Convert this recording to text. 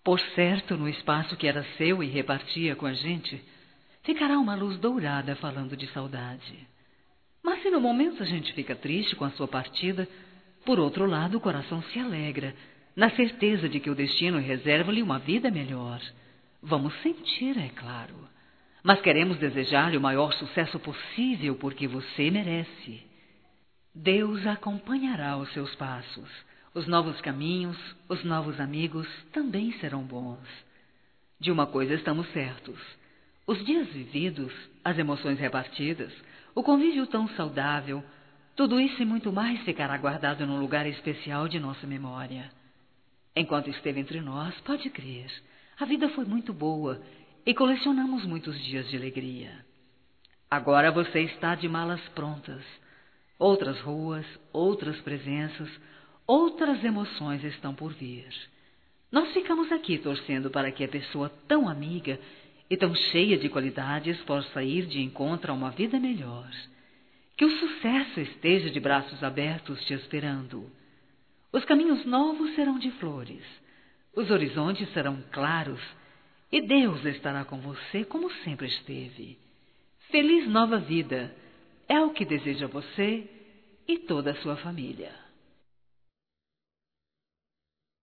Por certo, no espaço que era seu e repartia com a gente, ficará uma luz dourada falando de saudade. Mas se no momento a gente fica triste com a sua partida, por outro lado o coração se alegra, na certeza de que o destino reserva-lhe uma vida melhor. Vamos sentir, é claro. Mas queremos desejar-lhe o maior sucesso possível porque você merece. Deus acompanhará os seus passos. Os novos caminhos, os novos amigos também serão bons. De uma coisa estamos certos. Os dias vividos, as emoções repartidas, o convívio tão saudável, tudo isso e muito mais ficará guardado num lugar especial de nossa memória. Enquanto esteve entre nós, pode crer, a vida foi muito boa e colecionamos muitos dias de alegria. Agora você está de malas prontas. Outras ruas, outras presenças, outras emoções estão por vir. Nós ficamos aqui torcendo para que a pessoa tão amiga e tão cheia de qualidades possa ir de encontro a uma vida melhor. Que o sucesso esteja de braços abertos te esperando. Os caminhos novos serão de flores, os horizontes serão claros e Deus estará com você como sempre esteve. Feliz nova vida é o que deseja você e toda a sua família.